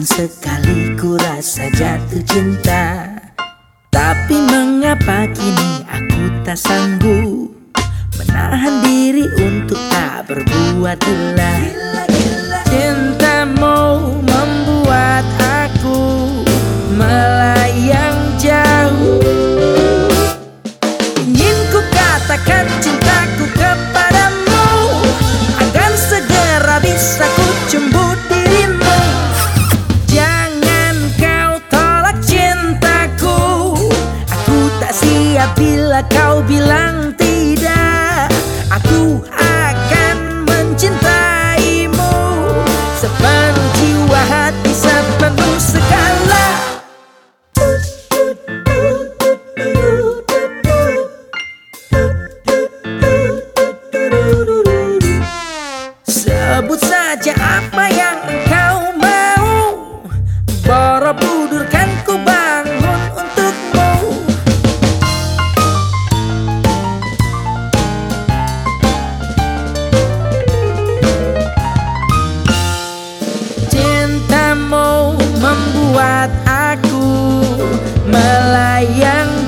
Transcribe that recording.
sekali ku rasa jatuh cinta, tapi mengapa kini aku tak sanggup menahan diri untuk tak berbuat gila. Cintamu membuat aku melayang jauh. Ingin ku katakan cintaku kepadamu agar segera bisa ku jemput dirimu. Jangan kau tolak cintaku, aku tak siap bila kau bilang tidak. Aku akan mencintaimu sepenuh jiwa, hati sepenuh segala. Sebut saja apa yang engkau mau, Borobudur kan ku bangun untukmu. Cintamu membuat aku melayang